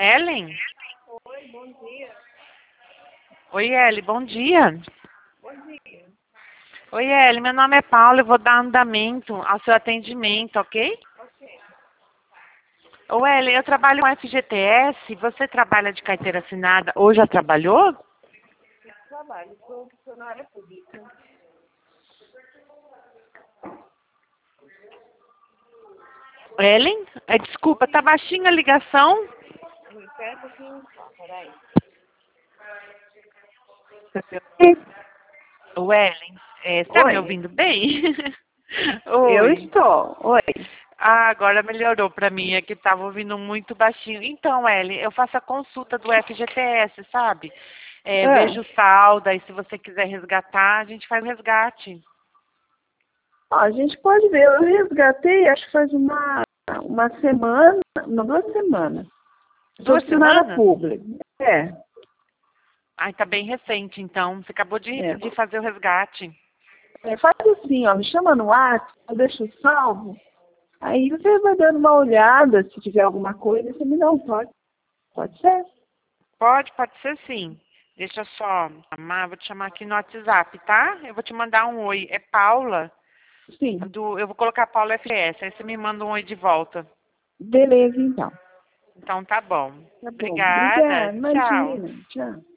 Ellen? Oi, bom dia. Oi, Ellen, bom dia. Bom dia. Oi, Ellen, meu nome é Paula, eu vou dar andamento ao seu atendimento, ok? Ok. Ô, Ellen, eu trabalho com FGTS, você trabalha de carteira assinada ou já trabalhou? Trabalho, sou funcionária pública. Ellen? Desculpa, tá baixinha a ligação? Me espera um pouquinho só, peraí. Ô, Ellen, você tá me Oi, ouvindo bem? eu Oi. estou. Oi. Ah, agora melhorou pra mim, é que tava ouvindo muito baixinho. Então, Ellen, eu faço a consulta do FGTS, sabe? Ah, Vejo o saldo, aí se você quiser resgatar, a gente faz o resgate. ó, a gente pode ver, eu resgatei, acho que faz uma semana, não, 2 semanas. Sou 2 funcionária semanas? pública. É, Ai, tá bem recente, então. Você acabou é. de fazer o resgate. Faz assim, ó, me chama no WhatsApp, eu deixo salvo. Aí você vai dando uma olhada, se tiver alguma coisa, você me dá um toque. Pode ser? Pode ser sim. Deixa eu só chamar, vou te chamar aqui no WhatsApp, tá? Eu vou te mandar um oi. É Paula, Sim. eu vou colocar Paula FS, aí você me manda um oi de volta. Beleza, então. Então tá bom. Tá bom. Obrigada. Obrigada. Tchau. Imagina. Tchau.